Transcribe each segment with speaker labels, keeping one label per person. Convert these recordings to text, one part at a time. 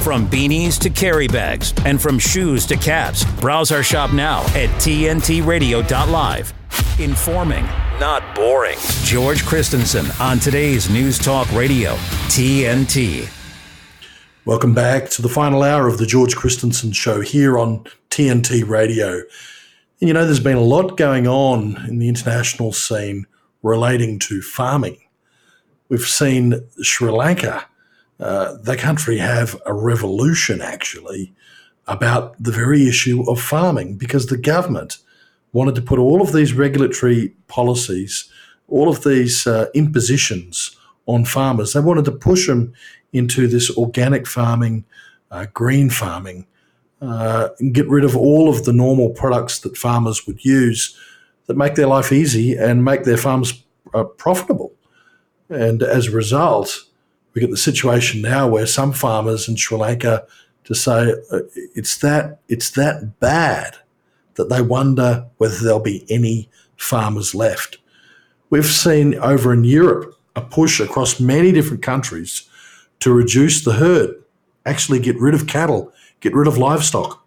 Speaker 1: From beanies to carry bags and from shoes to caps, browse our shop now at tntradio.live. Informing, not boring. George Christensen on today's News Talk Radio, TNT.
Speaker 2: Welcome back to the final hour of the George Christensen Show here on TNT Radio. And you know, there's been a lot going on in the international scene relating to farming. We've seen Sri Lanka, the country, have a revolution, actually, about the very issue of farming because the government wanted to put all of these regulatory policies, all of these impositions on farmers. They wanted to push them into this organic farming, green farming, and get rid of all of the normal products that farmers would use that make their life easy and make their farms profitable. And as a result, we get the situation now where some farmers in Sri Lanka to say it's that bad that they wonder whether there'll be any farmers left. We've seen over in Europe a push across many different countries to reduce the herd, actually get rid of cattle, get rid of livestock.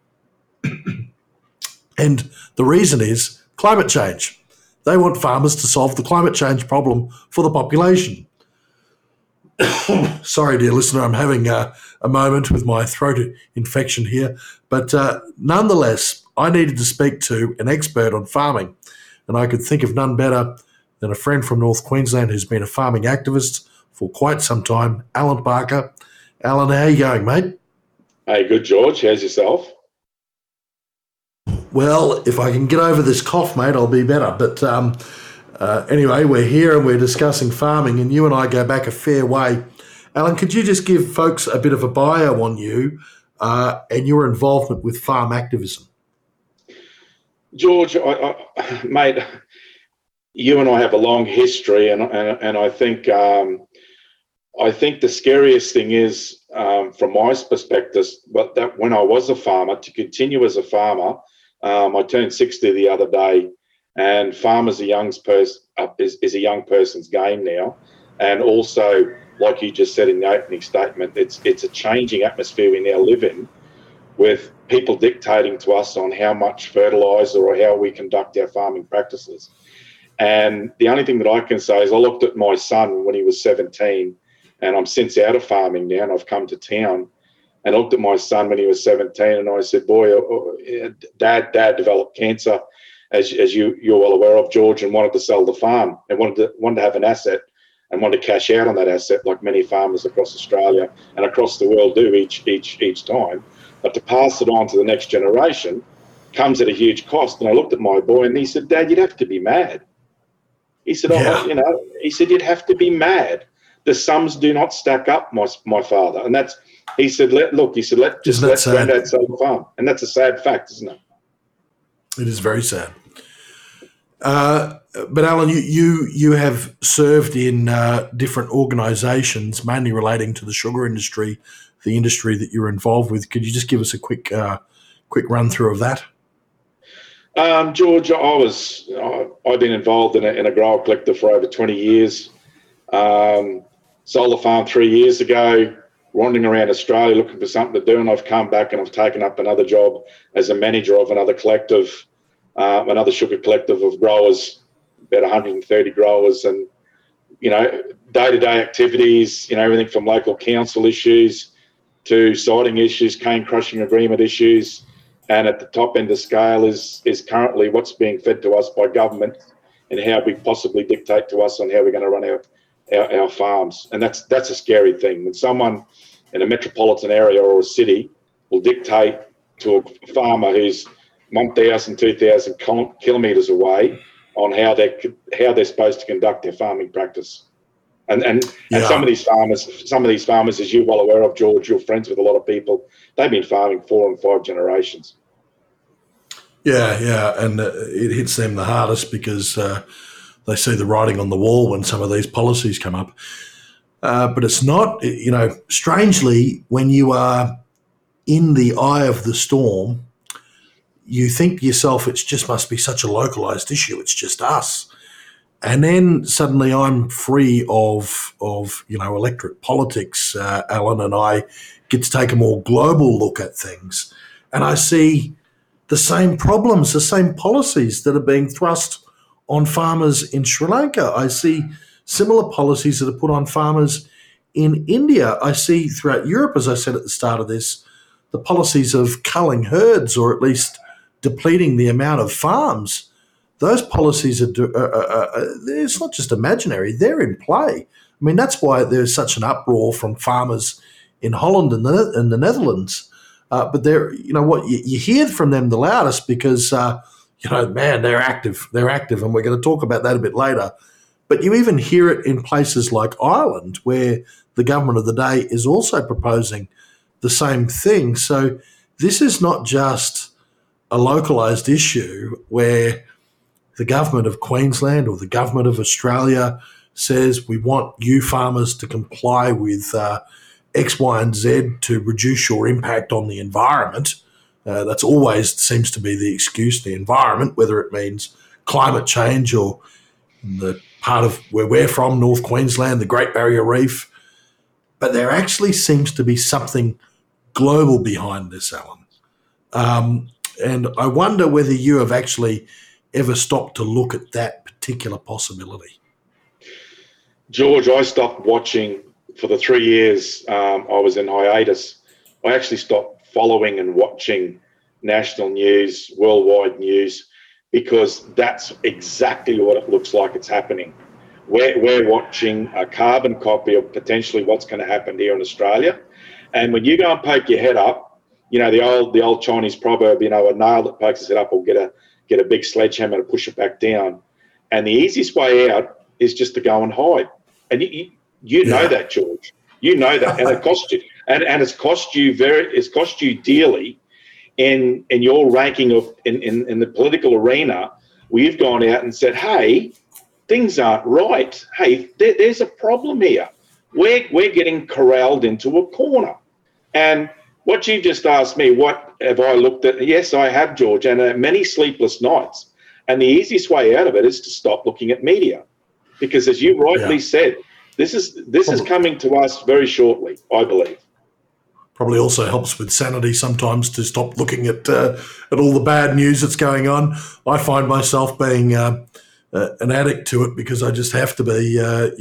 Speaker 2: And the reason is climate change. They want farmers to solve the climate change problem for the population. Sorry, dear listener, I'm having a moment with my throat infection here. But nonetheless, I needed to speak to an expert on farming, and I could think of none better than a friend from North Queensland who's been a farming activist for quite some time, Alan Barker. Alan, how are you going, mate?
Speaker 3: Hey, good, George. How's yourself?
Speaker 2: Well, if I can get over this cough, mate, I'll be better. But anyway, we're here and we're discussing farming, and you and I go back a fair way. Alan, could you just give folks a bit of a bio on you and your involvement with farm activism?
Speaker 3: George, mate, you and I have a long history, and I think the scariest thing is, from my perspective, but that when I was a farmer, to continue as a farmer, I turned 60 the other day, and farmers is a young person's game now, and also, like you just said in the opening statement, it's a changing atmosphere we now live in, with people dictating to us on how much fertiliser or how we conduct our farming practices. And the only thing that I can say is I looked at my son when he was 17, and I'm since out of farming now, and I've come to town, and I looked at my son when he was 17, and I said, boy, Dad developed cancer, as you're well aware of, George, and wanted to sell the farm and wanted to have an asset and wanted to cash out on that asset like many farmers across Australia and across the world do each time. But to pass it on to the next generation comes at a huge cost. And I looked at my boy and he said, Dad, you'd have to be mad. He said, he said, you'd have to be mad. The sums do not stack up, my father. And he said, let Granddad sell the farm. And that's a sad fact, isn't it?
Speaker 2: It is very sad. But Alan, you have served in different organisations, mainly relating to the sugar industry, the industry that you're involved with. Could you just give us a quick run through of that?
Speaker 3: George, I've been involved in a grower collective for over 20 years. Sold the farm 3 years ago, wandering around Australia looking for something to do, and I've come back and I've taken up another job as a manager of another collective, another sugar collective of growers, about 130 growers, and day-to-day activities, everything from local council issues to siting issues, cane crushing agreement issues, and at the top end of scale is currently what's being fed to us by government and how we possibly dictate to us on how we're going to run our farms. And that's a scary thing. When someone in a metropolitan area or a city will dictate to a farmer who's 1,000, 2,000 kilometres away on how they're supposed to conduct their farming practice. And some of these farmers, as you're well aware of, George, you're friends with a lot of people, they've been farming 4 and 5 generations.
Speaker 2: Yeah, and it hits them the hardest because they see the writing on the wall when some of these policies come up. But it's not, strangely, when you are in the eye of the storm, you think to yourself, it just must be such a localised issue. It's just us. And then suddenly I'm free of electorate politics, Alan, and I get to take a more global look at things. And I see the same problems, the same policies that are being thrust on farmers in Sri Lanka. I see similar policies that are put on farmers in India. I see throughout Europe, as I said at the start of this, the policies of culling herds or at least depleting the amount of farms. Those policies it's not just imaginary, they're in play. I mean, that's why there's such an uproar from farmers in Holland and the Netherlands. But you hear from them the loudest because, man, they're active, and we're going to talk about that a bit later. But you even hear it in places like Ireland, where the government of the day is also proposing the same thing. So this is not just a localised issue where the government of Queensland or the government of Australia says we want you farmers to comply with X, Y, and Z to reduce your impact on the environment. That's always seems to be the excuse, the environment, whether it means climate change or the part of where we're from, North Queensland, the Great Barrier Reef. But there actually seems to be something global behind this, Alan. And I wonder whether you have actually ever stopped to look at that particular possibility.
Speaker 3: George, I stopped watching for the 3 years I was in hiatus. I actually stopped following and watching national news, worldwide news, because that's exactly what it looks like it's happening. We're watching a carbon copy of potentially what's going to happen here in Australia. And when you go and poke your head up, the old Chinese proverb, a nail that pokes its head up will get a big sledgehammer to push it back down. And the easiest way out is just to go and hide. And you know that, George. You know that, and it cost you, and it's cost you dearly in your ranking of in the political arena, where you've gone out and said, "Hey, things aren't right. Hey, there's a problem here. We're getting corralled into a corner." And what you just asked me, what have I looked at? Yes, I have, George, and many sleepless nights. And the easiest way out of it is to stop looking at media, because as you rightly said, this is coming to us very shortly, I believe.
Speaker 2: Probably also helps with sanity sometimes to stop looking at all the bad news that's going on. I find myself being an addict to it because I just have to be,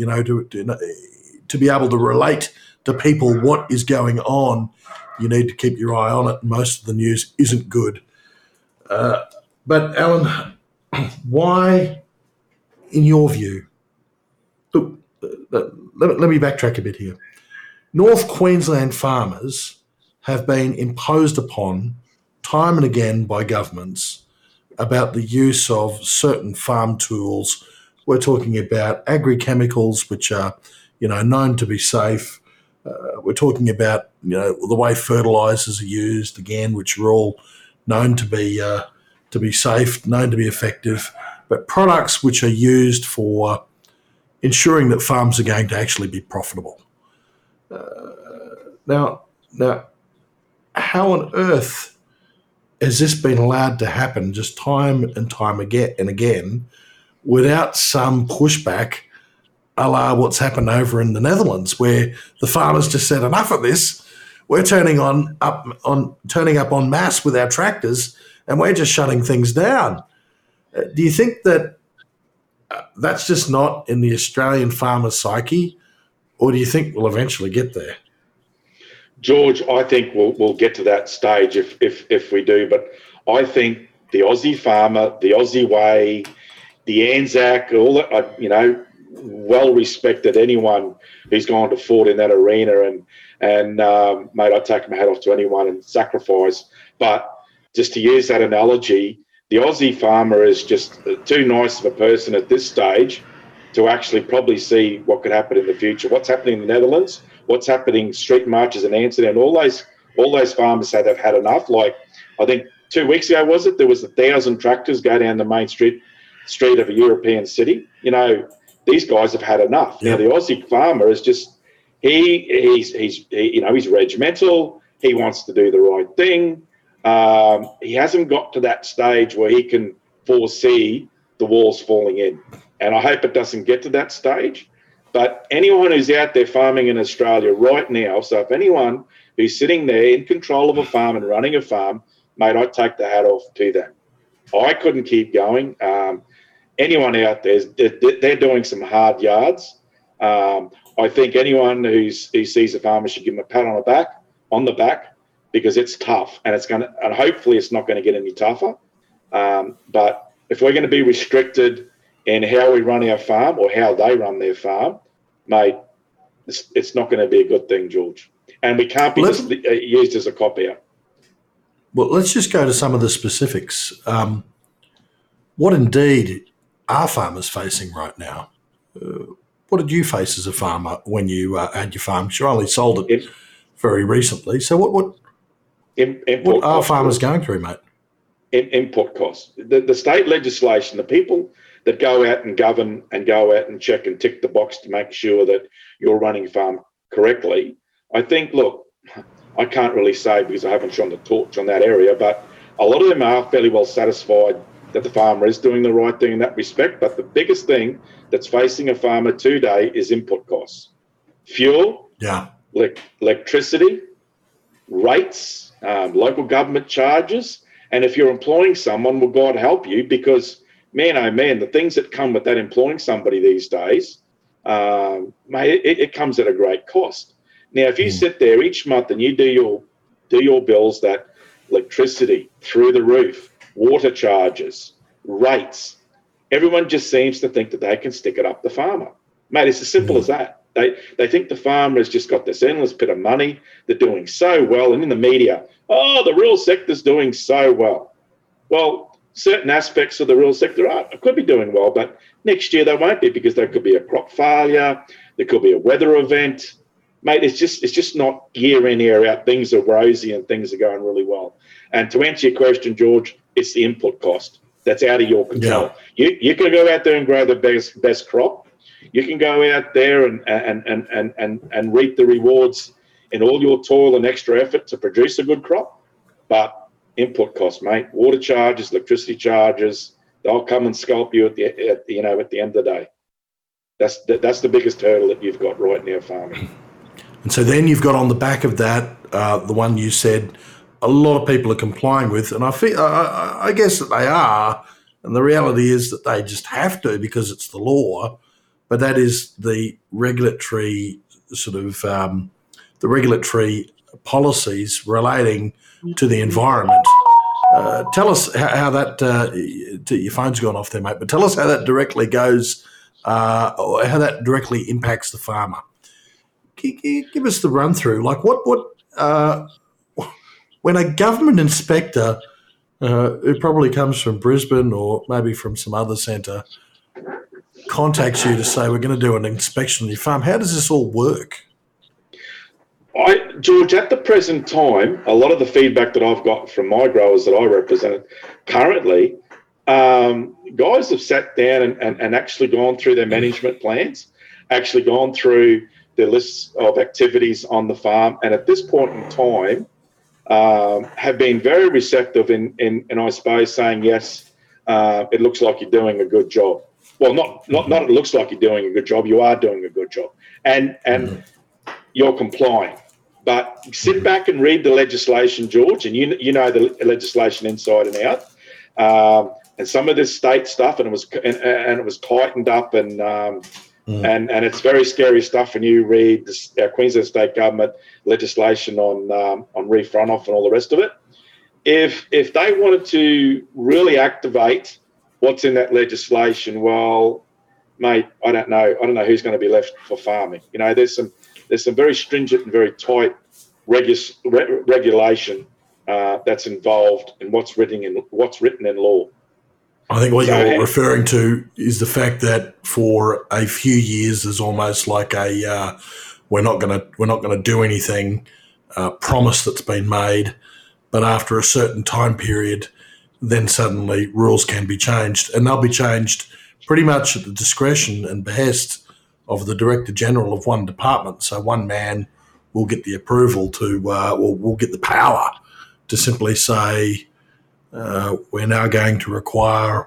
Speaker 2: to be able to relate to people what is going on. You need to keep your eye on it. Most of the news isn't good. But Alan, why, in your view, look, let me backtrack a bit here. North Queensland farmers have been imposed upon time and again by governments about the use of certain farm tools. We're talking about agri-chemicals, which are, known to be safe. We're talking about, the way fertilisers are used, again, which are all known to be safe, known to be effective, but products which are used for ensuring that farms are going to actually be profitable. Now, how on earth has this been allowed to happen just time and time again without some pushback, a la what's happened over in the Netherlands, where the farmers just said, enough of this. We're turning up en masse with our tractors, and we're just shutting things down. Do you think that that's just not in the Australian farmer psyche, or do you think we'll eventually get there?
Speaker 3: George, I think we'll get to that stage if we do. But I think the Aussie farmer, the Aussie way, the Anzac, all that, well respected. Anyone who's gone to fought in that arena, and mate, I take my hat off to anyone and sacrifice. But just to use that analogy, the Aussie farmer is just too nice of a person at this stage to actually probably see what could happen in the future. What's happening in the Netherlands? What's happening street marches in Amsterdam? All those farmers say they've had enough. Like, I think 2 weeks ago, there was 1,000 tractors go down the main street of a European city. These guys have had enough. Yep. Now the Aussie farmer is just he's regimental. He wants to do the right thing. He hasn't got to that stage where he can foresee the walls falling in. and I hope it doesn't get to that stage. But anyone who's out there farming in Australia right now, so if anyone who's sitting there in control of a farm and running a farm, mate, I take the hat off to them. I couldn't keep going. Anyone out there, they're doing some hard yards. I think anyone who sees a farmer should give them a pat on the back, because it's tough, and and hopefully it's not going to get any tougher. But if we're going to be restricted in how we run our farm or how they run their farm, mate, it's not going to be a good thing, George. And we can't be used as a cop-out.
Speaker 2: Well, let's just go to some of the specifics. What indeed are farmers facing right now? What did you face as a farmer when you had your farm? You only sold it very recently. So what are farmers going through, mate?
Speaker 3: Input costs. The state legislation, the people that go out and govern and go out and check and tick the box to make sure that you're running a farm correctly. I think, look, I can't really say because I haven't shone the torch on that area, but a lot of them are fairly well satisfied that the farmer is doing the right thing in that respect. But the biggest thing that's facing a farmer today is input costs. Fuel, electricity, rates, local government charges. And if you're employing someone, well, God help you, because man, oh man, the things that come with that employing somebody these days, mate, it comes at a great cost. Now, if you sit there each month and you do your bills, that electricity through the roof, water charges, rates, everyone just seems to think that they can stick it up the farmer. Mate, it's as simple as that. They think the farmer has just got this endless pit of money. They're doing so well. And in the media, the rural sector's doing so well. Well, certain aspects of the rural sector could be doing well, but next year they won't be, because there could be a crop failure. There could be a weather event. Mate, it's just not year in, year out. Things are rosy and things are going really well. And to answer your question, George, it's the input cost that's out of your control. Yeah. You can go out there and grow the best crop. You can go out there and reap the rewards in all your toil and extra effort to produce a good crop. But input costs, mate, water charges, electricity charges, they'll come and scalp you at the end of the day. That's the biggest hurdle that you've got right now farming.
Speaker 2: And so then you've got on the back of that, the one you said a lot of people are complying with, and I guess that they are, and the reality is that they just have to because it's the law, but that is the regulatory the regulatory policies relating to the environment. Tell us how that, your phone's gone off there, mate, but tell us how that directly goes, or how that directly impacts the farmer. Give us the run through. Like when a government inspector, who probably comes from Brisbane or maybe from some other centre, contacts you to say we're going to do an inspection on your farm, how does this all work?
Speaker 3: George, at the present time, a lot of the feedback that I've got from my growers that I represent currently, guys have sat down and actually gone through their management plans, actually gone through their lists of activities on the farm, and at this point in time have been very receptive in I suppose saying, yes, it looks like you're doing a good job. Well, not it looks like you're doing a good job, you are doing a good job. And you're complying. But sit back and read the legislation, George, and you know the legislation inside and out. And some of this state stuff, and it was tightened up, and it's very scary stuff when you read our Queensland State Government legislation on reef runoff and all the rest of it. If they wanted to really activate what's in that legislation, well, mate, I don't know who's going to be left for farming. You know, there's some very stringent and very tight regulation that's involved in what's written in law.
Speaker 2: I think what you're referring to is the fact that for a few years there's almost like a we're not going to do anything promise that's been made, but after a certain time period, then suddenly rules can be changed, and they'll be changed pretty much at the discretion and behest of the Director General of one department. So one man will get the approval to, will get the power to simply say, we're now going to require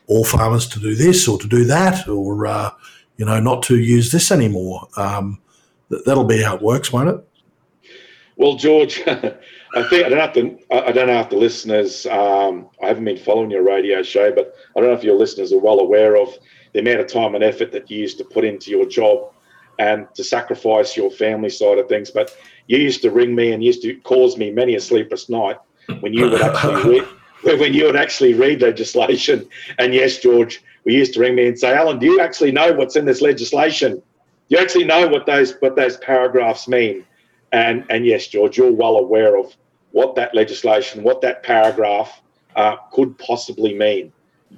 Speaker 2: all farmers to do this or to do that, or not to use this anymore. That'll be how it works, won't it?
Speaker 3: Well, George, I don't know if the listeners. I haven't been following your radio show, but I don't know if your listeners are well aware of the amount of time and effort that you used to put into your job and to sacrifice your family side of things. But you used to ring me and used to cause me many a sleepless night when you would actually read legislation. And yes, George, we used to ring me and say, Alan, do you actually know what's in this legislation? Do you actually know what those paragraphs mean? And yes, George, you're well aware of what that legislation, what that paragraph could possibly mean.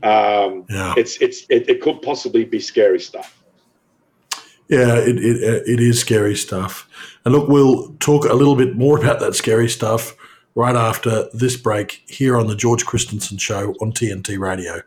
Speaker 3: It could possibly be scary stuff.
Speaker 2: Yeah, it is scary stuff. And look, we'll talk a little bit more about that scary stuff right after this break here on the George Christensen Show on TNT Radio.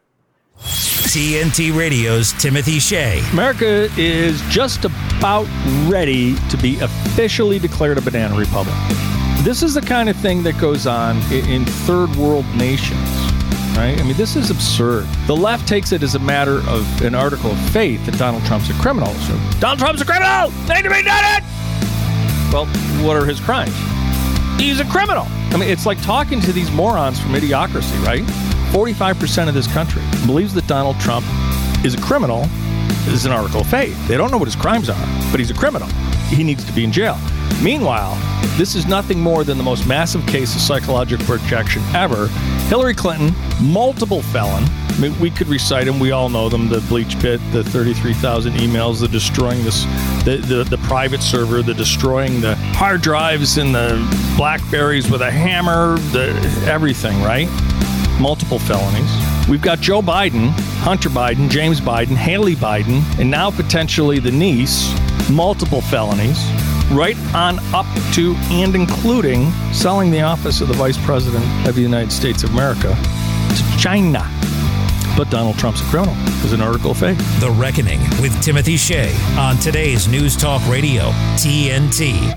Speaker 1: TNT Radio's Timothy Shea.
Speaker 4: America is just about ready to be officially declared a banana republic. This is the kind of thing that goes on in third world nations, right? I mean, this is absurd. The left takes it as a matter of an article of faith that Donald Trump's a criminal. So, Donald Trump's a criminal! They need to be done it! Well, what are his crimes? He's a criminal. I mean, it's like talking to these morons from Idiocracy, right? 45% of this country believes that Donald Trump is a criminal. This is an article of faith. They don't know what his crimes are, but he's a criminal. He needs to be in jail. Meanwhile, this is nothing more than the most massive case of psychological projection ever. Hillary Clinton, multiple felon. I mean, we could recite them. We all know them. The bleach pit, the 33,000 emails, the destroying this, the private server, the destroying the hard drives and the Blackberries with a hammer, everything, right? Multiple felonies. We've got Joe Biden, Hunter Biden, James Biden, Haley Biden, and now potentially the niece, multiple felonies, right on up to and including selling the office of the Vice President of the United States of America to China. But Donald Trump's a criminal. Is an article of faith.
Speaker 1: The Reckoning with Timothy Shea on today's News Talk Radio, TNT.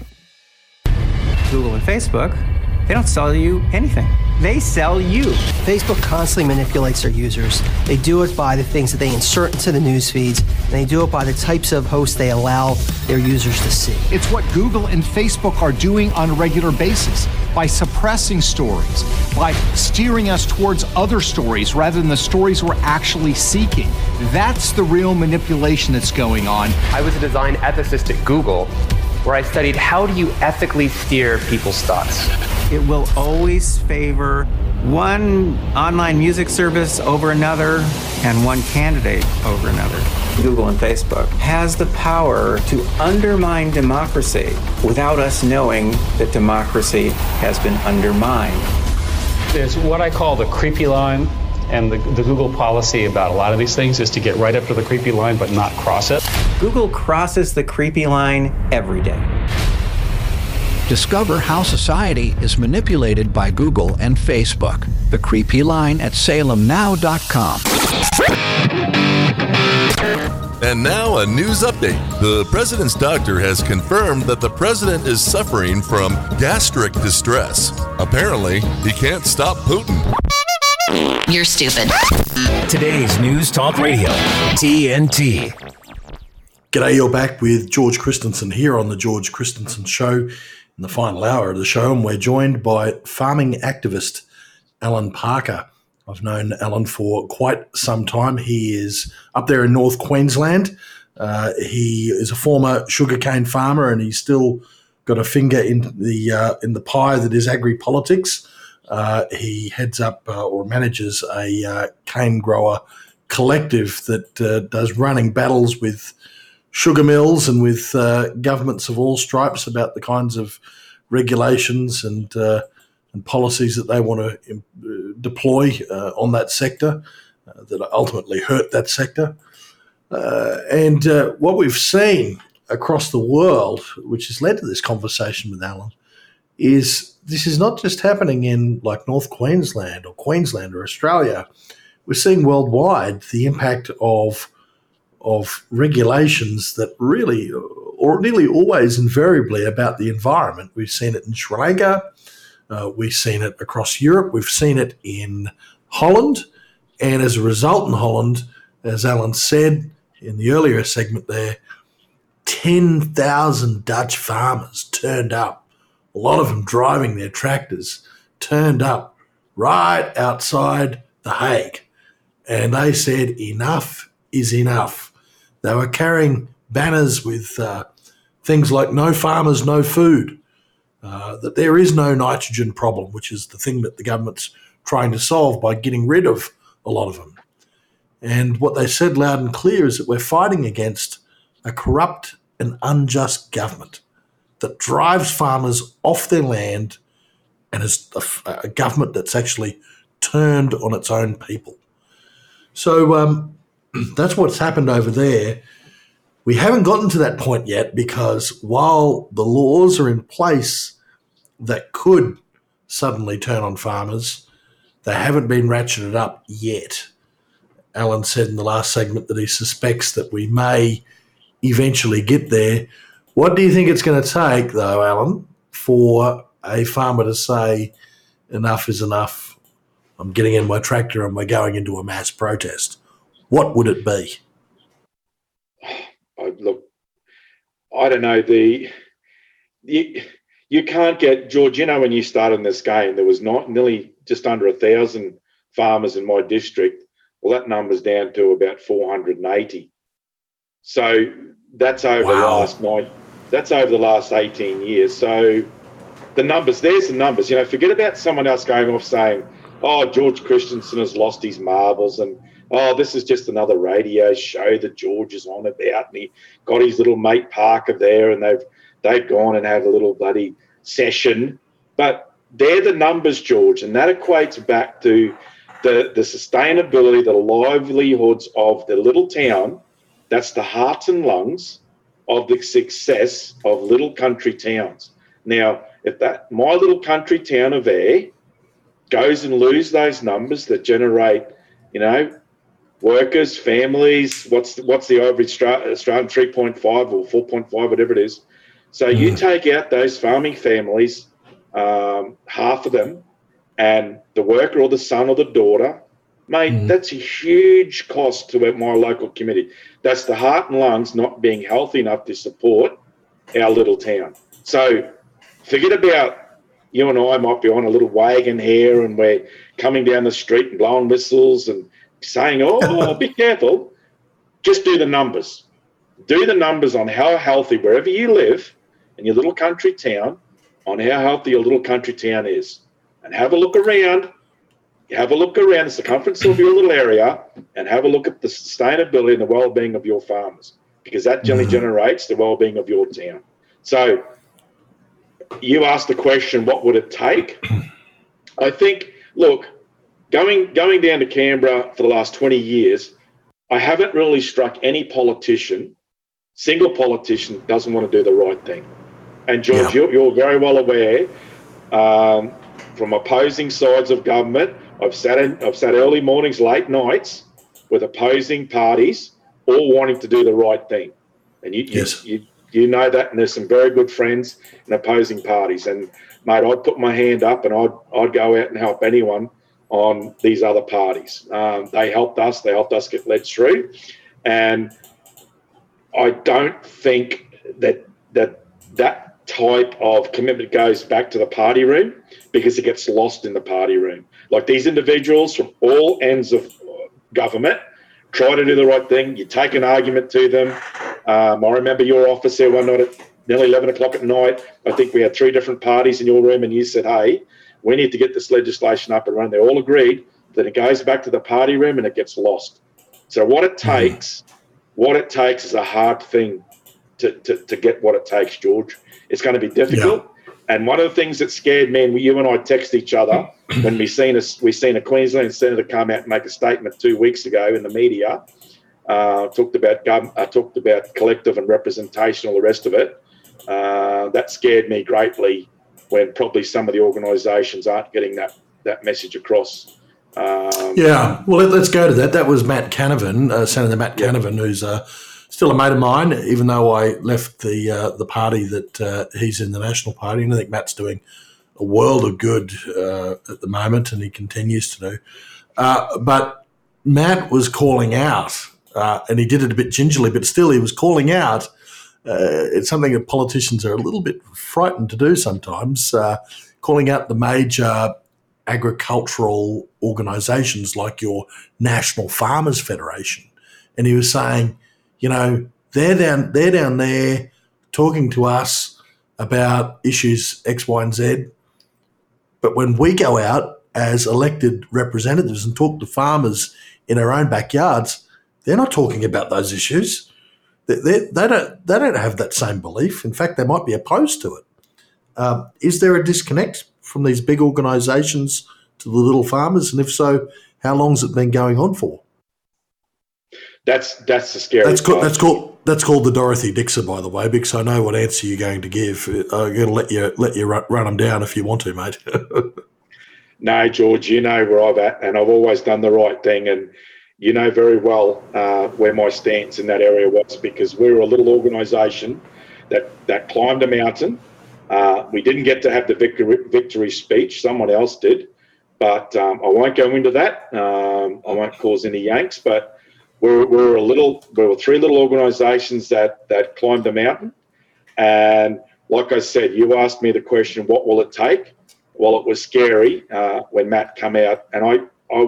Speaker 5: Google and Facebook, they don't sell you anything. They sell you.
Speaker 6: Facebook constantly manipulates their users. They do it by the things that they insert into the news feeds, and they do it by the types of hosts they allow their users to see.
Speaker 7: It's what Google and Facebook are doing on a regular basis by suppressing stories, by steering us towards other stories rather than the stories we're actually seeking. That's the real manipulation that's going on.
Speaker 8: I was a design ethicist at Google, where I studied how do you ethically steer people's thoughts.
Speaker 5: It will always favor one online music service over another and one candidate over another. Google and Facebook has the power to undermine democracy without us knowing that democracy has been undermined.
Speaker 9: There's what I call the creepy line, and the Google policy about a lot of these things is to get right up to the creepy line but not cross it.
Speaker 5: Google crosses the creepy line every day.
Speaker 10: Discover how society is manipulated by Google and Facebook. The Creepy Line at salemnow.com.
Speaker 11: And now a news update. The president's doctor has confirmed that the president is suffering from gastric distress. Apparently, he can't stop Putin.
Speaker 12: You're stupid.
Speaker 1: Today's News Talk Radio, TNT.
Speaker 2: G'day, you're back with George Christensen here on the George Christensen Show. In the final hour of the show, and we're joined by farming activist Alan Parker. I've known Alan for quite some time. He is up there in North Queensland. He is a former sugarcane farmer, and he's still got a finger in the pie that is agri-politics. He heads up or manages a cane grower collective that does running battles with sugar mills and with governments of all stripes about the kinds of regulations and policies that they want to deploy on that sector that ultimately hurt that sector. And what we've seen across the world, which has led to this conversation with Alan, is this is not just happening in like North Queensland or Australia. We're seeing worldwide the impact of regulations that really, or nearly always invariably about the environment. We've seen it in Sri Lanka. We've seen it across Europe. We've seen it in Holland. And as a result in Holland, as Alan said in the earlier segment there, 10,000 Dutch farmers turned up, a lot of them driving their tractors, turned up right outside The Hague. And they said, enough is enough. They were carrying banners with things like no farmers, no food, that there is no nitrogen problem, which is the thing that the government's trying to solve by getting rid of a lot of them. And what they said loud and clear is that we're fighting against a corrupt and unjust government that drives farmers off their land and is a government that's actually turned on its own people. So that's what's happened over there. We haven't gotten to that point yet because while the laws are in place that could suddenly turn on farmers, they haven't been ratcheted up yet. Alan said in the last segment that he suspects that we may eventually get there. What do you think it's going to take, though, Alan, for a farmer to say enough is enough? I'm getting in my tractor and we're going into a mass protest. What would it be?
Speaker 3: Look, I don't know. You can't get, George, you know, when you started in this game, there was nearly just under 1,000 farmers in my district. Well, that number's down to about 480. So that's over the last 18 years. So there's the numbers. You know, forget about someone else going off saying, oh, George Christensen has lost his marbles and, oh, this is just another radio show that George is on about, and he got his little mate Parker there, and they've gone and had a little bloody session. But they're the numbers, George, and that equates back to the sustainability, the livelihoods of the little town. That's the heart and lungs of the success of little country towns. Now, if my little country town of Ayr goes and lose those numbers that generate, you know, workers, families, what's the average Australian 3.5 or 4.5, whatever it is. So you take out those farming families, half of them, and the worker or the son or the daughter, mate, that's a huge cost to my local community. That's the heart and lungs not being healthy enough to support our little town. So forget about you and I might be on a little wagon here and we're coming down the street and blowing whistles and saying, oh, be careful. Just do the numbers. Do the numbers on how healthy, wherever you live in your little country town, on how healthy your little country town is. And have a look around. Have a look around the circumference of your little area and have a look at the sustainability and the well-being of your farmers, because that generally generates the well-being of your town. So you asked the question, what would it take? I think, look, going down to Canberra for the last 20 years, I haven't really struck any politician, single politician doesn't want to do the right thing. And George, you're very well aware, from opposing sides of government, I've sat early mornings, late nights with opposing parties, all wanting to do the right thing. And you know that, and there's some very good friends in opposing parties. And mate, I'd put my hand up and I'd go out and help anyone on these other parties. They helped us get led through. And I don't think that type of commitment goes back to the party room, because it gets lost in the party room. Like, these individuals from all ends of government try to do the right thing. You take an argument to them. I remember your office there one night at nearly 11 o'clock at night. I think we had 3 different parties in your room, and you said, hey, we need to get this legislation up and running. They all agreed. Then it goes back to the party room and it gets lost. So what it takes is a hard thing to get what it takes, George. It's going to be difficult. Yeah. And one of the things that scared me, and you and I text each other when we seen a Queensland senator come out and make a statement 2 weeks ago in the media, talked about collective and representation, all the rest of it. That scared me greatly, when probably some of the organisations aren't getting that message across.
Speaker 2: Well, let's go to that. That was Matt Canavan, Senator Matt Canavan, who's still a mate of mine, even though I left the party that he's in, the National Party. And I think Matt's doing a world of good at the moment, and he continues to do. But Matt was calling out, and he did it a bit gingerly, but still he was calling out. It's something that politicians are a little bit frightened to do sometimes, calling out the major agricultural organisations like your National Farmers Federation. And he was saying, you know, they're down there talking to us about issues X, Y, and Z. But when we go out as elected representatives and talk to farmers in our own backyards, they're not talking about those issues. They don't have that same belief. In fact, they might be opposed to it. Is there a disconnect from these big organisations to the little farmers? And if so, how long's it been going on for?
Speaker 3: That's the scary part.
Speaker 2: That's called the Dorothy Dixer, by the way, because I know what answer you're going to give. I'm going to let you run them down if you want to, mate.
Speaker 3: No, George, you know where I'm at, and I've always done the right thing, and you know very well where my stance in that area was, because we were a little organisation that climbed a mountain. We didn't get to have the victory speech. Someone else did, but I won't go into that. I won't cause any yanks, but we were three little organisations that climbed a mountain. And like I said, you asked me the question, what will it take? Well, it was scary when Matt come out, and I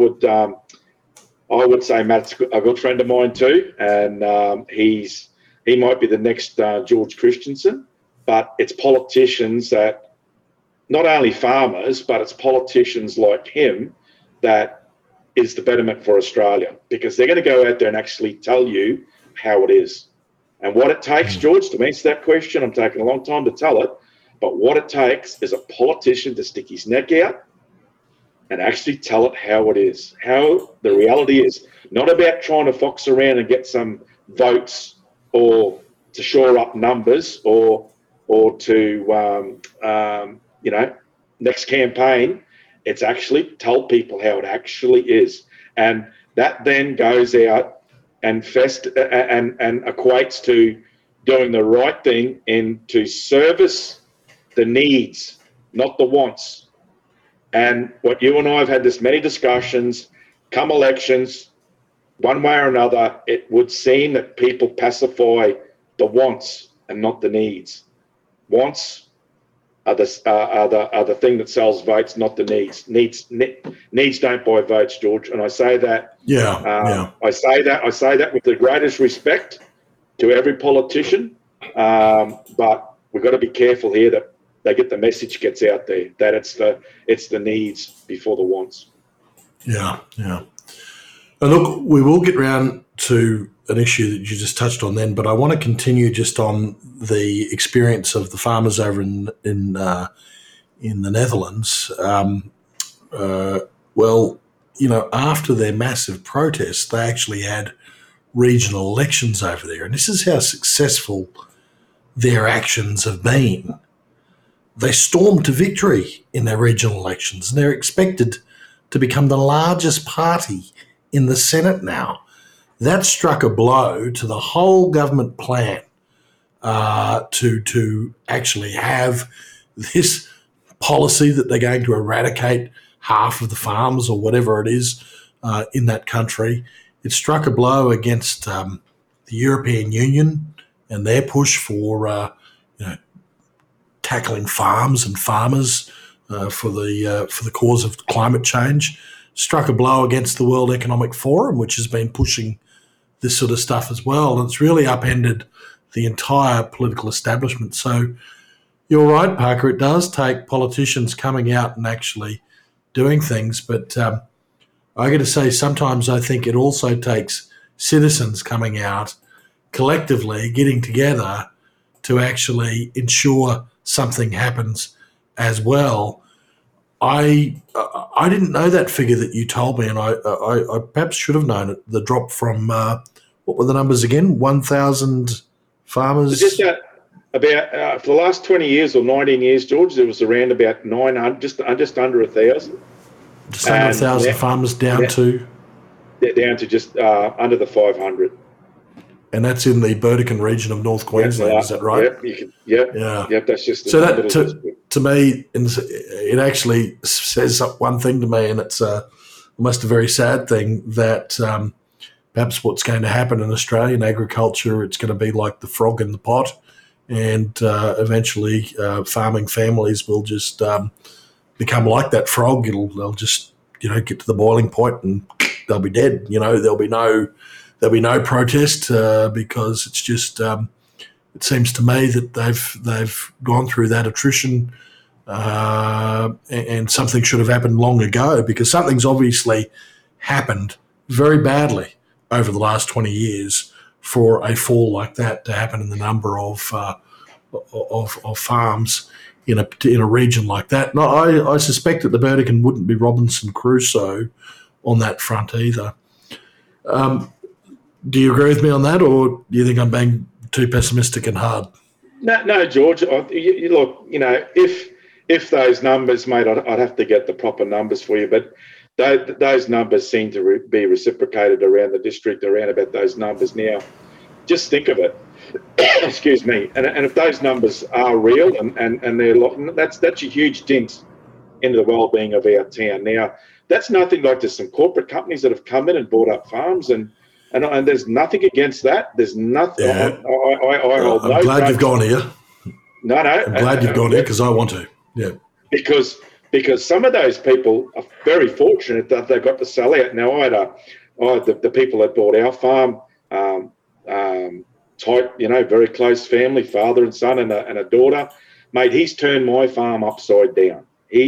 Speaker 3: would say Matt's a good friend of mine too, and he might be the next George Christensen, but it's politicians that, not only farmers, but it's politicians like him that is the betterment for Australia, because they're going to go out there and actually tell you how it is. And what it takes, George, to answer that question, I'm taking a long time to tell it, but what it takes is a politician to stick his neck out and actually tell it how it is, how the reality is. Not about trying to fox around and get some votes or to shore up numbers or to, next campaign. It's actually tell people how it actually is. And that then goes out and equates to doing the right thing and to service the needs, not the wants. And what you and I have had this many discussions, come elections, one way or another, it would seem that people pacify the wants and not the needs. Wants are the thing that sells votes, not the needs. Needs don't buy votes, George. And I say that. I say that with the greatest respect to every politician. But we've got to be careful here that they get the message gets out there that it's the needs before the wants.
Speaker 2: Yeah. And look, we will get round to an issue that you just touched on then, but I want to continue just on the experience of the farmers over in the Netherlands. After their massive protests, they actually had regional elections over there, and this is how successful their actions have been. They stormed to victory in their regional elections, and they're expected to become the largest party in the Senate now. That struck a blow to the whole government plan to actually have this policy that they're going to eradicate half of the farms or whatever it is in that country. It struck a blow against the European Union and their push for tackling farms and farmers for the cause of climate change. Struck a blow against the World Economic Forum, which has been pushing this sort of stuff as well. And it's really upended the entire political establishment. So you're right, Parker, it does take politicians coming out and actually doing things. But I got to say, sometimes I think it also takes citizens coming out collectively, getting together to actually ensure something happens as well. I didn't know that figure that you told me, and I perhaps should have known it. The drop from what were the numbers again? 1,000 farmers.
Speaker 3: Just about for the last 20 years or 19 years, George, there was around about 900, just under 1,000.
Speaker 2: Just under 1,000 farmers down to
Speaker 3: just under the 500.
Speaker 2: And that's in the Burdekin region of North Queensland, is that right?
Speaker 3: Yep, that's just
Speaker 2: so that to me, it actually says one thing to me, and it's almost a very sad thing that perhaps what's going to happen in Australian agriculture, it's going to be like the frog in the pot, and eventually farming families will just become like that frog. They'll just get to the boiling point and they'll be dead. There'll be no protest because it's just it seems to me that they've gone through that attrition, and something should have happened long ago, because something's obviously happened very badly over the last 20 years for a fall like that to happen in the number of farms in a region like that. No, I suspect that the Burdekin wouldn't be Robinson Crusoe on that front either. Do you agree with me on that, or do you think I'm being too pessimistic and hard?
Speaker 3: No, George. Look, if those numbers, mate, I'd have to get the proper numbers for you, but those numbers seem to be reciprocated around the district, around about those numbers now. Just think of it. Excuse me. And if those numbers are real and they're that's a huge dent into the well-being of our town. Now, that's nothing like there's some corporate companies that have come in and bought up farms, and there's nothing against that. There's nothing.
Speaker 2: Yeah.
Speaker 3: I'm
Speaker 2: glad you've gone here.
Speaker 3: No.
Speaker 2: I'm glad you've gone here because I want to. Yeah.
Speaker 3: Because some of those people are very fortunate that they got to sell out. Now, I had the people that bought our farm, tight, very close family, father and son and a daughter. Mate, he's turned my farm upside down.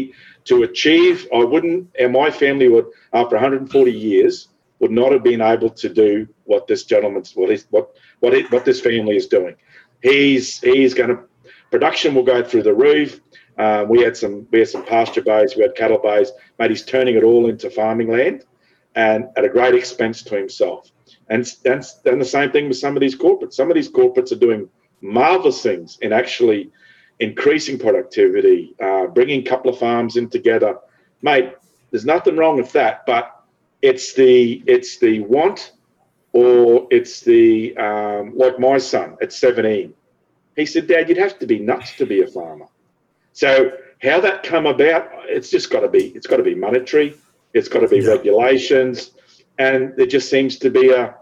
Speaker 3: My family would, after 140 years, would not have been able to do what this gentleman's, what this family is doing. He's going to, production will go through the roof. We had some pasture bays, we had cattle bays. Mate, he's turning it all into farming land, and at a great expense to himself. And the same thing with some of these corporates. Some of these corporates are doing marvelous things in actually increasing productivity, bringing a couple of farms in together. Mate, there's nothing wrong with that, but it's the want, or it's the like my son at 17. He said, "Dad, you'd have to be nuts to be a farmer." So how that come about? It's got to be monetary. It's got to be regulations, and there just seems to be a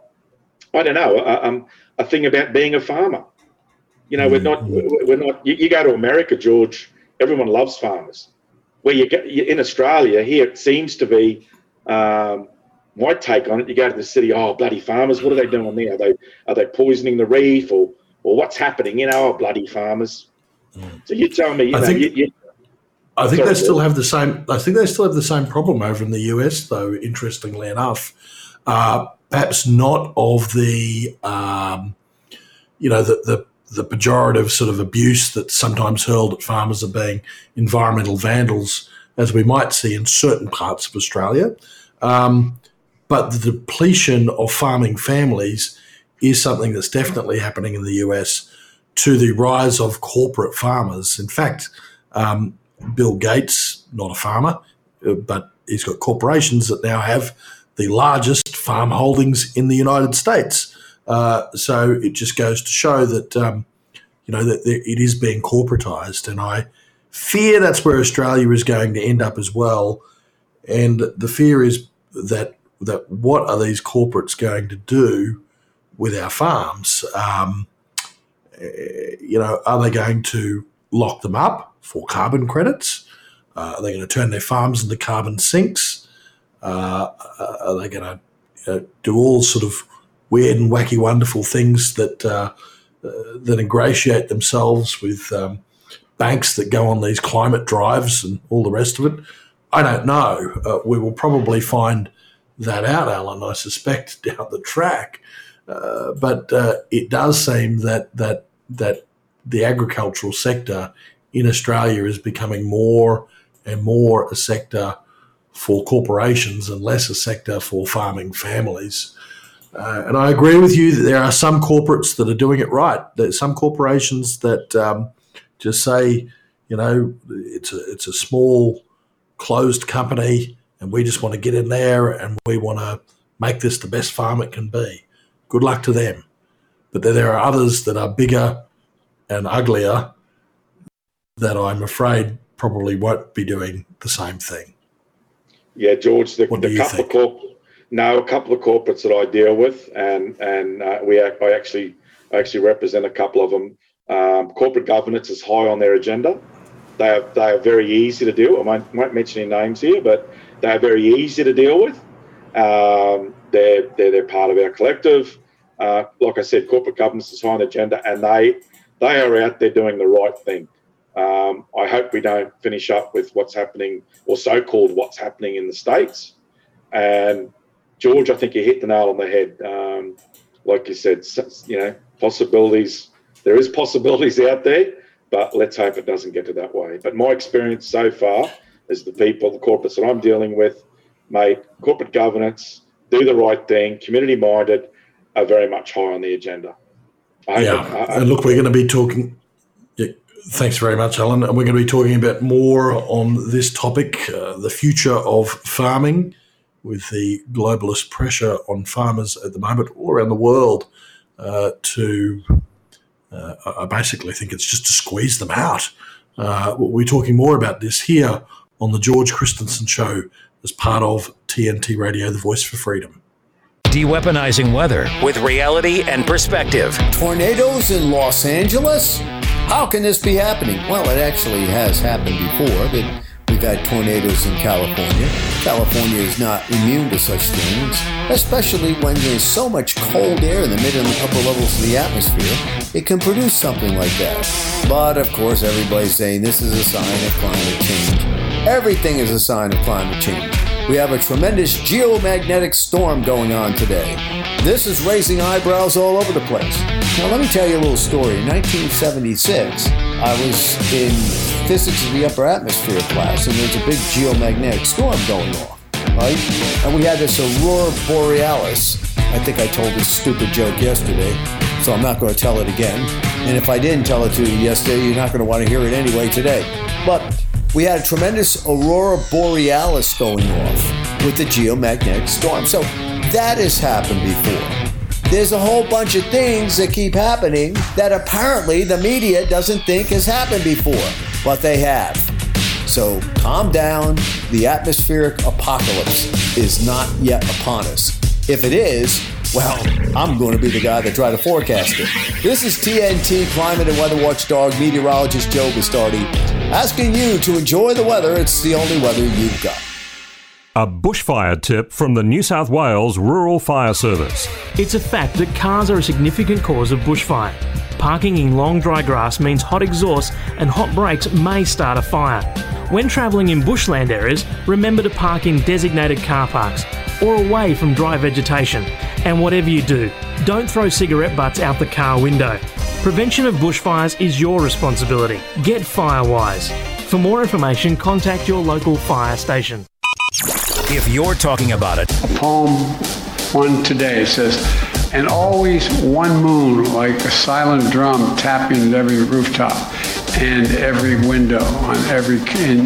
Speaker 3: thing about being a farmer. We're not. You go to America, George. Everyone loves farmers. Where you get in Australia, here it seems to be. My take on it, you go to the city, oh, bloody farmers, what are they doing there? Are they poisoning the reef, or what's happening? Bloody farmers. So you tell me.
Speaker 2: I think they still have the same. I think they still have the same problem over in the US, though. Interestingly enough, perhaps not of the the pejorative sort of abuse that's sometimes hurled at farmers of being environmental vandals, as we might see in certain parts of Australia. But the depletion of farming families is something that's definitely happening in the US, to the rise of corporate farmers. In fact, Bill Gates, not a farmer, but he's got corporations that now have the largest farm holdings in the United States. So it just goes to show that, that it is being corporatized. And I fear that's where Australia is going to end up as well. And the fear is that what are these corporates going to do with our farms? Are they going to lock them up for carbon credits? Are they going to turn their farms into carbon sinks? Are they going to do all sort of weird and wacky, wonderful things that ingratiate themselves with banks that go on these climate drives and all the rest of it? I don't know. We will probably find that out, Alan, I suspect, down the track. But it does seem that the agricultural sector in Australia is becoming more and more a sector for corporations and less a sector for farming families. And I agree with you that there are some corporates that are doing it right. There's some corporations that just say, it's a small, closed company, and we just want to get in there and we want to make this the best farm it can be. Good luck to them. But there are others that are bigger and uglier that I'm afraid probably won't be doing the same thing.
Speaker 3: Yeah, George, a couple of corporates that I deal with, and I actually represent a couple of them. Corporate governance is high on their agenda. They are very easy to deal with. I won't mention any names here, but they are very easy to deal with. They're part of our collective. Like I said, corporate governance is high on the agenda, and they are out there doing the right thing. I hope we don't finish up with what's happening, or so-called what's happening in the States. And George, I think you hit the nail on the head. Like you said, possibilities. There is possibilities out there, but let's hope it doesn't get to that way. But my experience so far is the corporates that I'm dealing with, mate, corporate governance, do the right thing, community-minded, are very much high on the agenda.
Speaker 2: And look, we're going to be talking. Yeah, thanks very much, Alan. And we're going to be talking about more on this topic, the future of farming, with the globalist pressure on farmers at the moment all around the world I basically think it's just to squeeze them out. We're talking more about this here on the George Christensen Show as part of TNT Radio, the voice for freedom.
Speaker 1: De-weaponizing weather with reality and perspective.
Speaker 13: Tornadoes in Los Angeles? How can this be happening? Well, it actually has happened before. We've had tornadoes in California. California is not immune to such things, especially when there's so much cold air in the mid and upper levels of the atmosphere. It can produce something like that. But, of course, everybody's saying this is a sign of climate change. Everything is a sign of climate change. We have a tremendous geomagnetic storm going on today. This is raising eyebrows all over the place. Now, let me tell you a little story. In 1976, I was in physics of the upper atmosphere class, and there's a big geomagnetic storm going on, right? And we had this aurora borealis. I think I told this stupid joke yesterday, so I'm not going to tell it again. And if I didn't tell it to you yesterday, you're not going to want to hear it anyway today. But we had a tremendous aurora borealis going off with the geomagnetic storm. So that has happened before. There's a whole bunch of things that keep happening that apparently the media doesn't think has happened before, but they have. So calm down. The atmospheric apocalypse is not yet upon us. If it is, well, I'm going to be the guy that try to forecast it. This is TNT Climate and Weather Watchdog meteorologist Joe Bastardi asking you to enjoy the weather. It's the only weather you've got.
Speaker 14: A bushfire tip from the New South Wales Rural Fire Service.
Speaker 15: It's a fact that cars are a significant cause of bushfire. Parking in long dry grass means hot exhaust and hot brakes may start a fire. When travelling in bushland areas, remember to park in designated car parks or away from dry vegetation. And whatever you do, don't throw cigarette butts out the car window. Prevention of bushfires is your responsibility. Get Firewise. For more information, contact your local fire station.
Speaker 1: If you're talking about it.
Speaker 16: A poem, one today, says, and always one moon like a silent drum tapping at every rooftop and every window on every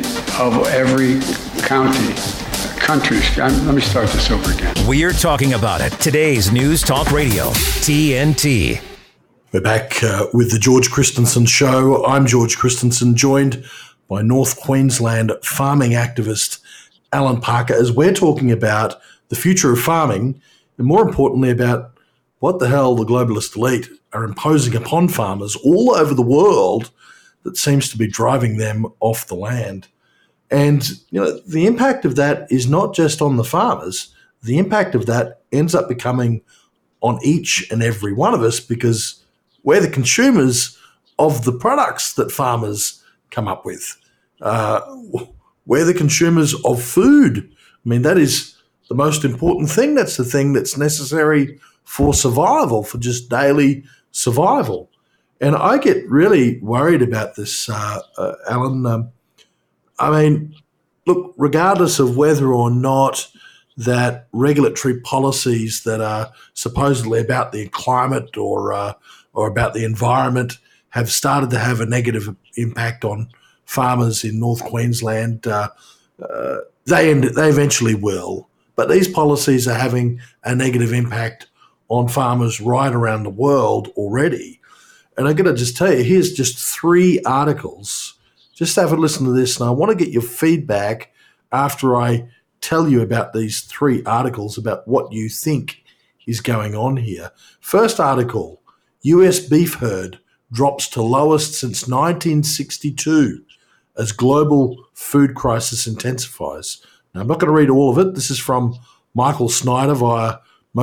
Speaker 16: countries. Let me start this over again.
Speaker 1: We're talking about it. Today's News Talk Radio, TNT.
Speaker 2: We're back with the George Christensen Show. I'm George Christensen, joined by North Queensland farming activist Alan Parker, as we're talking about the future of farming, and more importantly about what the hell the globalist elite are imposing upon farmers all over the world that seems to be driving them off the land. And, the impact of that is not just on the farmers. The impact of that ends up becoming on each and every one of us, because we're the consumers of the products that farmers come up with. We're the consumers of food. I mean, that is the most important thing. That's the thing that's necessary for survival, for just daily survival. And I get really worried about this, Alan. I mean, look, regardless of whether or not that regulatory policies that are supposedly about the climate or about the environment have started to have a negative impact on farmers in North Queensland, they eventually will. But these policies are having a negative impact on farmers right around the world already. And I'm going to just tell you, here's just 3 articles. Just have a listen to this, and I want to get your feedback after I tell you about these 3 articles about what you think is going on here. First article, US beef herd drops to lowest since 1962 as global food crisis intensifies. Now, I'm not going to read all of it. This is from Michael Snyder via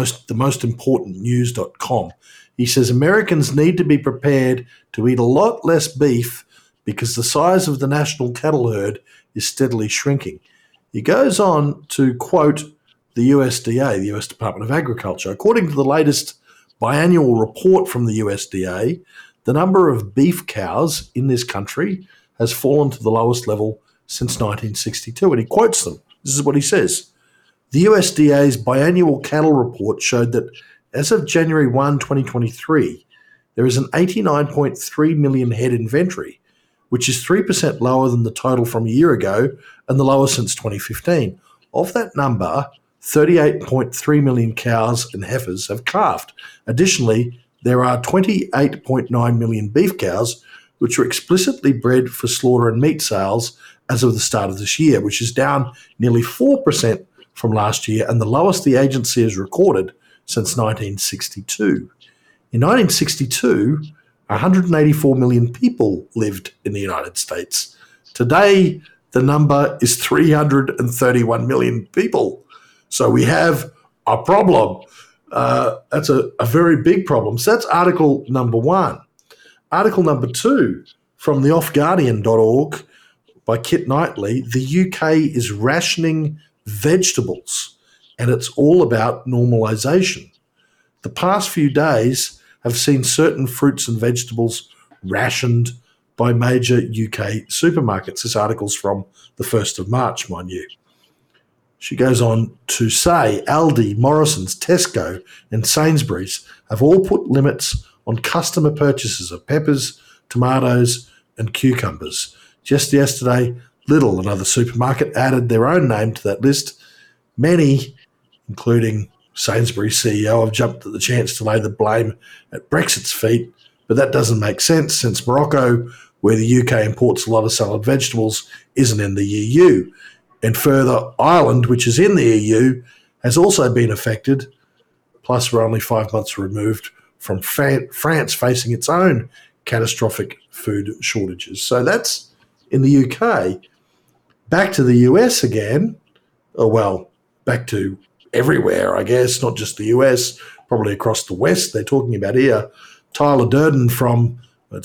Speaker 2: themostimportantnews.com. He says Americans need to be prepared to eat a lot less beef because the size of the national cattle herd is steadily shrinking. He goes on to quote the USDA, the US Department of Agriculture. According to the latest biannual report from the USDA, the number of beef cows in this country has fallen to the lowest level since 1962. And he quotes them. This is what he says. The USDA's biannual cattle report showed that as of January 1, 2023, there is an 89.3 million head inventory, which is 3% lower than the total from a year ago and the lowest since 2015. Of that number, 38.3 million cows and heifers have calved. Additionally, there are 28.9 million beef cows, which were explicitly bred for slaughter and meat sales as of the start of this year, which is down nearly 4% from last year and the lowest the agency has recorded since 1962. In 1962, 184 million people lived in the United States. Today, the number is 331 million people. So we have a problem. That's a very big problem. So that's article number 1. Article number 2 from theoffguardian.org by Kit Knightley, the UK is rationing vegetables, and it's all about normalisation. The past few days have seen certain fruits and vegetables rationed by major UK supermarkets. This article's from the 1st of March, mind you. She goes on to say Aldi, Morrison's, Tesco and Sainsbury's have all put limits on customer purchases of peppers, tomatoes and cucumbers. Just yesterday, Lidl, another supermarket, added their own name to that list. Many, including Sainsbury's CEO, have jumped at the chance to lay the blame at Brexit's feet, but that doesn't make sense since Morocco, where the UK imports a lot of salad vegetables, isn't in the EU. And further, Ireland, which is in the EU, has also been affected, plus we're only 5 months removed from France facing its own catastrophic food shortages. So that's in the UK. Back to the US again, back to everywhere, I guess, not just the US, probably across the West they're talking about here. Tyler Durden from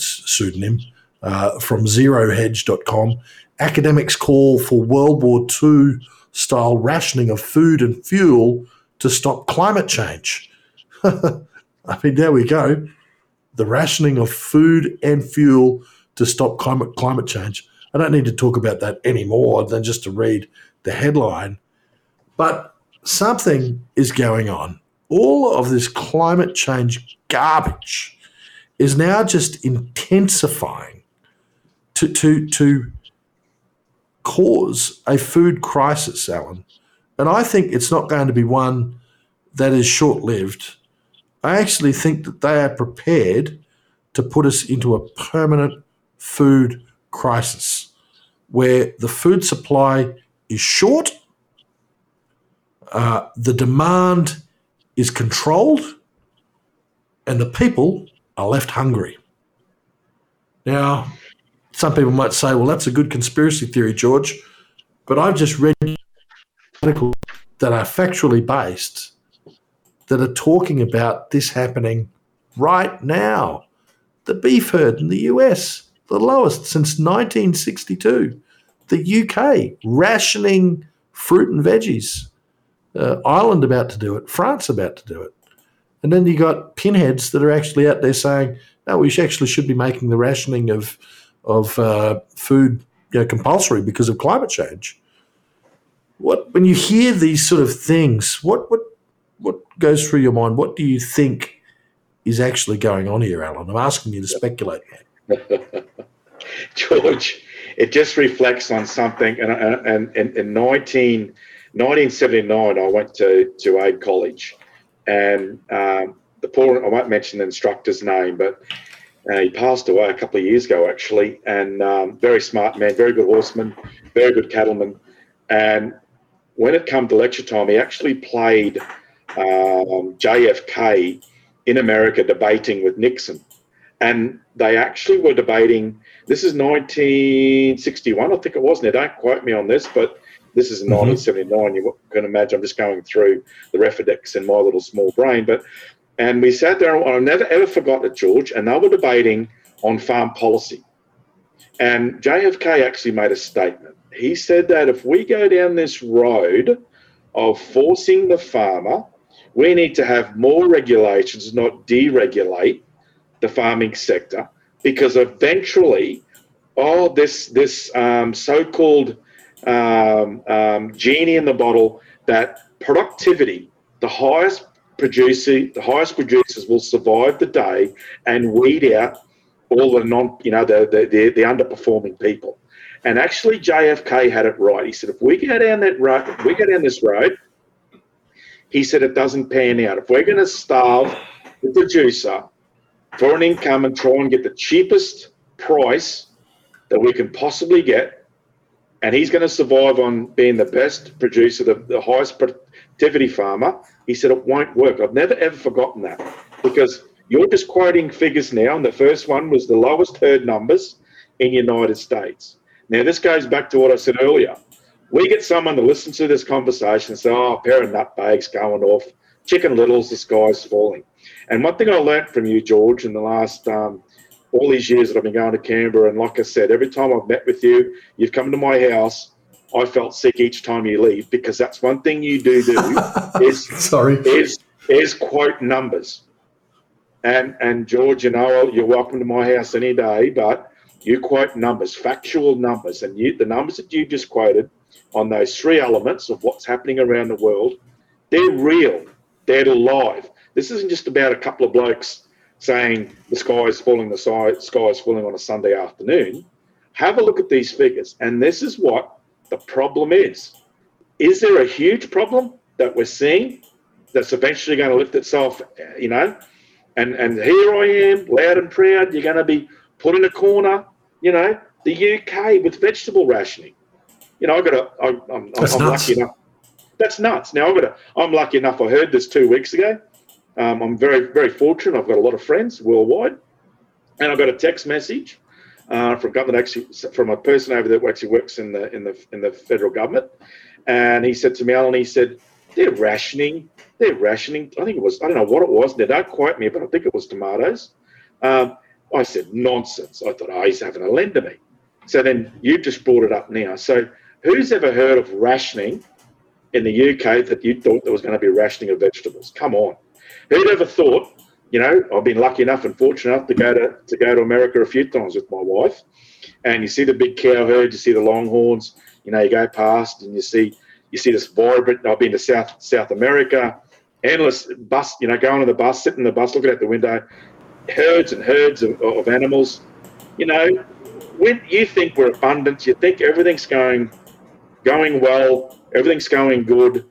Speaker 2: zerohedge.com. Academics call for World War II style rationing of food and fuel to stop climate change. I mean, there we go. The rationing of food and fuel to stop climate change. I don't need to talk about that any more than just to read the headline. But something is going on. All of this climate change garbage is now just intensifying to cause a food crisis, Alan. And I think it's not going to be one that is short-lived. I actually think that they are prepared to put us into a permanent food crisis where the food supply is short, the demand is controlled, and the people are left hungry. Now, some people might say, well, that's a good conspiracy theory, George, but I've just read articles that are factually based that are talking about this happening right now. The beef herd in the US, the lowest since 1962. The UK rationing fruit and veggies. Ireland about to do it. France about to do it. And then you got pinheads that are actually out there saying, no, we actually should be making the rationing of food compulsory because of climate change. When you hear these sort of things, what goes through your mind? What do you think is actually going on here, Alan? I'm asking you to speculate, mate.
Speaker 3: George, it just reflects on something. And in 1979, I went to Aid College, and I won't mention the instructor's name, but he passed away a couple of years ago, actually, and very smart man, very good horseman, very good cattleman. And when it came to lecture time, he actually played JFK in America debating with Nixon. And they actually were debating, this is 1961, I think it was. Now, don't quote me on this, but this is 1979. You can imagine I'm just going through the Rolodex in my little small brain. And we sat there, and I've never, ever forgot it, George, and they were debating on farm policy. And JFK actually made a statement. He said that if we go down this road of forcing the farmer, we need to have more regulations, not deregulate the farming sector, because eventually, this so-called genie in the bottle, that productivity, the highest producers will survive the day and weed out all the the underperforming people. And actually, JFK had it right. He said, if we go down this road, he said it doesn't pan out. If we're going to starve the producer for an income and try and get the cheapest price that we can possibly get, and he's going to survive on being the best producer, the highest productivity farmer, he said it won't work. I've never, ever forgotten that, because you're just quoting figures now, and the first one was the lowest herd numbers in the United States. Now, this goes back to what I said earlier. We get someone to listen to this conversation and say, a pair of nutbags going off, Chicken Littles, the sky's falling. And one thing I learned from you, George, in the last all these years that I've been going to Canberra, and like I said, every time I've met with you, you've come to my house, I felt sick each time you leave, because that's one thing you do is quote numbers. And George, you're welcome to my house any day, but you quote numbers, factual numbers, and the numbers that you just quoted on those three elements of what's happening around the world, they're real, they're alive. This isn't just about a couple of blokes saying the sky is falling on a Sunday afternoon. Have a look at these figures, and this is what the problem is. Is there a huge problem that we're seeing that's eventually going to lift itself, And here I am, loud and proud, you're going to be put in a corner, the UK with vegetable rationing. I'm lucky enough. That's nuts. Now, I'm lucky enough, I heard this 2 weeks ago. I'm very, very fortunate. I've got a lot of friends worldwide. And I got a text message from a person over there who actually works in the federal government. And he said to me, Alan, he said, they're rationing. I think it was, I don't know what it was. Now, don't quote me, but I think it was tomatoes. I said, nonsense. I thought, he's having a lend to me. So then you just brought it up now. So who's ever heard of rationing in the UK that you thought there was going to be rationing of vegetables? Come on. Who'd ever thought, I've been lucky enough and fortunate enough to go to America a few times with my wife, and you see the big cow herd, you see the longhorns, you go past and you see this vibrant. I've been to South America, endless bus, going on the bus, sitting in the bus, looking out the window, herds and herds of animals. When you think we're abundant, you think everything's going well, everything's going good.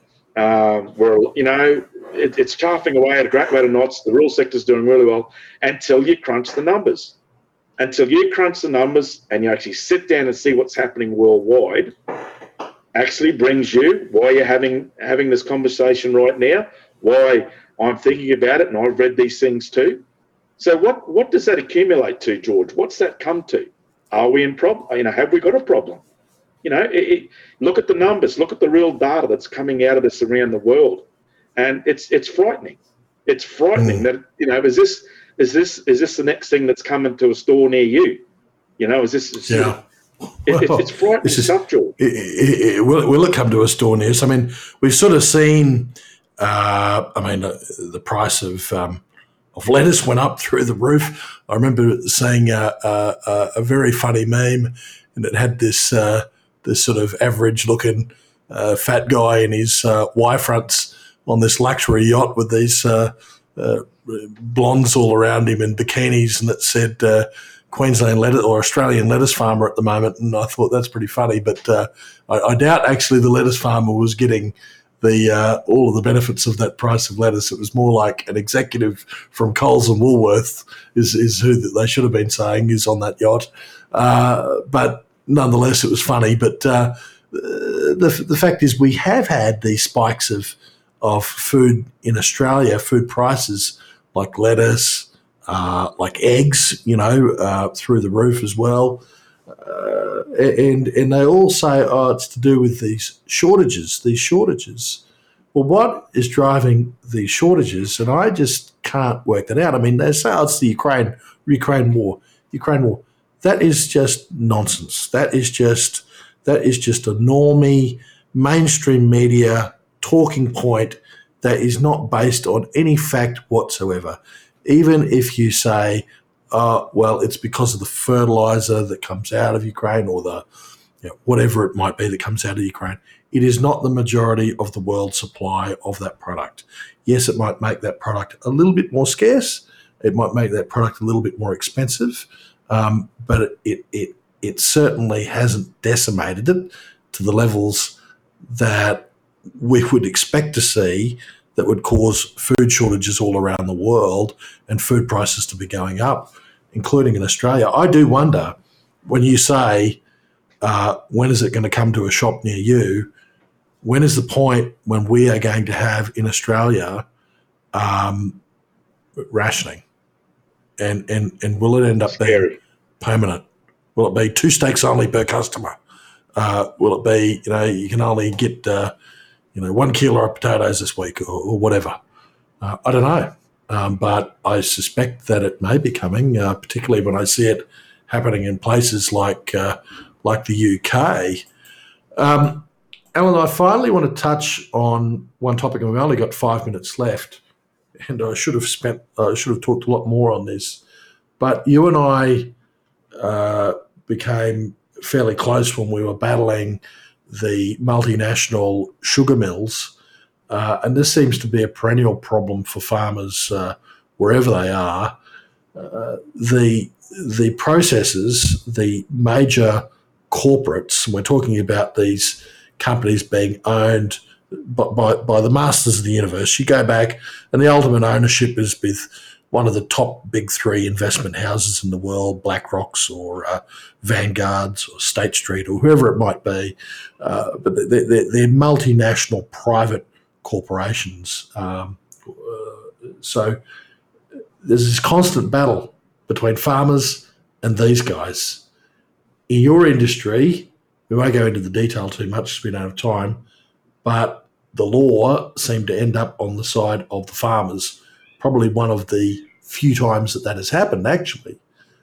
Speaker 3: It's chaffing away at a great rate of knots. The rural sector's doing really well until you crunch the numbers. Until you crunch the numbers and you actually sit down and see what's happening worldwide, actually brings you why you're having this conversation right now, why I'm thinking about it, and I've read these things too. So what does that accumulate to, George? What's that come to? Are we in problem? Have we got a problem? Look at the numbers. Look at the real data that's coming out of this around the world, and it's frightening. It's frightening that is this the next thing that's coming to a store near you? Is this? Yeah. It's frightening stuff, George.
Speaker 2: Will it come to a store near us? I mean, we've sort of seen. The price of lettuce went up through the roof. I remember seeing a very funny meme, and it had this sort of average-looking fat guy in his Y-fronts on this luxury yacht with these blondes all around him in bikinis, and it said Queensland lettuce or Australian lettuce farmer at the moment. And I thought that's pretty funny, but I doubt actually the lettuce farmer was getting all of the benefits of that price of lettuce. It was more like an executive from Coles and Woolworths is who they should have been saying is on that yacht. But nonetheless, it was funny. But the fact is we have had these spikes of food in Australia, food prices like lettuce, like eggs, through the roof as well. And they all say, it's to do with these shortages. Well, what is driving these shortages? And I just can't work that out. I mean, they say it's the Ukraine war. That is just nonsense. That is just a normie mainstream media talking point that is not based on any fact whatsoever. Even if you say, well, it's because of the fertilizer that comes out of Ukraine or the whatever it might be that comes out of Ukraine, it is not the majority of the world's supply of that product. Yes, it might make that product a little bit more scarce. It might make that product a little bit more expensive, but it certainly hasn't decimated it to the levels that we would expect to see that would cause food shortages all around the world and food prices to be going up, including in Australia. I do wonder, when you say, when is it going to come to a shop near you, when is the point when we are going to have in Australia rationing? And will it end up being permanent? Will it be 2 steaks only per customer? Will it be, you can only get, 1 kilo of potatoes this week or whatever? I don't know. But I suspect that it may be coming, particularly when I see it happening in places like the UK. Alan, I finally want to touch on one topic, and we've only got 5 minutes left, and I should have talked a lot more on this. But you and I became fairly close when we were battling the multinational sugar mills, and this seems to be a perennial problem for farmers wherever they are. The processors, the major corporates, and we're talking about these companies being owned by the masters of the universe. You go back, and the ultimate ownership is with one of the top big 3 investment houses in the world, BlackRock's or Vanguard's or State Street or whoever it might be. But they're multinational private corporations. So there's this constant battle between farmers and these guys. In your industry, we won't go into the detail too much because we don't have time, but the law seemed to end up on the side of the farmers. Probably one of the few times that has happened, actually.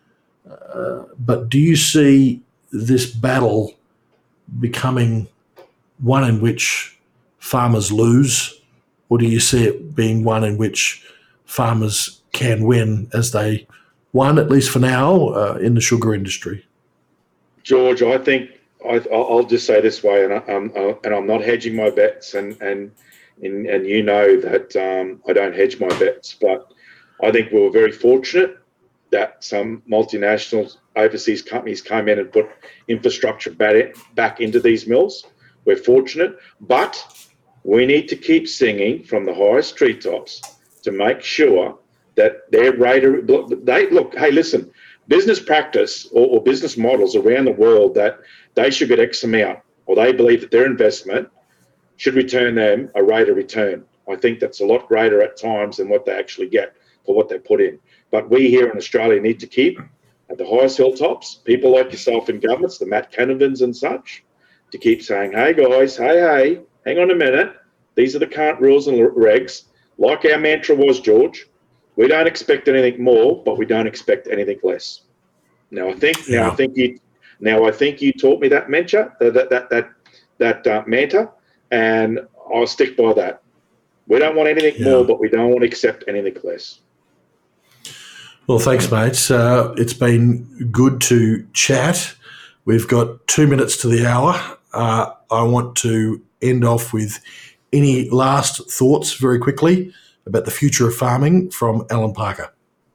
Speaker 2: But do you see this battle becoming one in which farmers lose, or do you see it being one in which farmers can win as they won, at least for now, in the sugar industry?
Speaker 3: George, I think I'll just say this way, and I'm not hedging my bets, and you know that I don't hedge my bets, but I think we were very fortunate that some multinational overseas companies came in and put infrastructure back into these mills. We're fortunate, but we need to keep singing from the highest treetops to make sure that their rate of, hey, listen, business practice or business models around the world that they should get X amount, or they believe that their investment should return them a rate of return. I think that's a lot greater at times than what they actually get for what they put in. But we here in Australia need to keep at the highest hilltops, people like yourself in governments, the Matt Canavans and such, to keep saying, hey guys, hey, hang on a minute. These are the current rules and regs. Like our mantra was, George, we don't expect anything more, but we don't expect anything less. I think you taught me that mantra, that mantra, and I'll stick by that. We don't want anything more, but we don't want to accept anything less.
Speaker 2: Well, thanks, mates. It's been good to chat. We've got 2 minutes to the hour. I want to end off with any last thoughts very quickly about the future of farming from Alan Parker.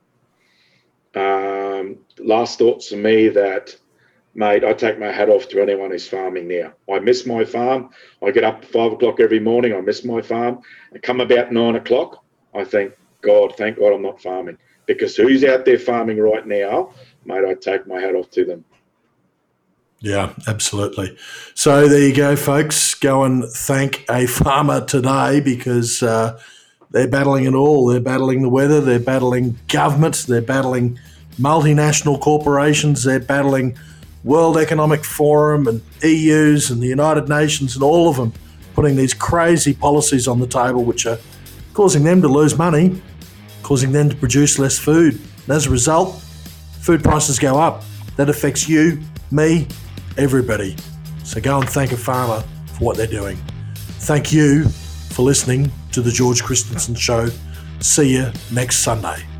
Speaker 3: Last thoughts for me that, mate, I take my hat off to anyone who's farming now. I miss my farm. I get up at 5 o'clock every morning. I miss my farm. I come about 9 o'clock. I thank God I'm not farming. Because who's out there farming right now, mate, I take my hat off to them.
Speaker 2: Yeah, absolutely. So there you go, folks. Go and thank a farmer today because they're battling it all. They're battling the weather. They're battling governments. They're battling multinational corporations. They're battling World Economic Forum and EUs and the United Nations and all of them putting these crazy policies on the table which are causing them to lose money, causing them to produce less food. And as a result, food prices go up. That affects you, me, everybody. So go and thank a farmer for what they're doing. Thank you for listening to The George Christensen Show. See you next Sunday.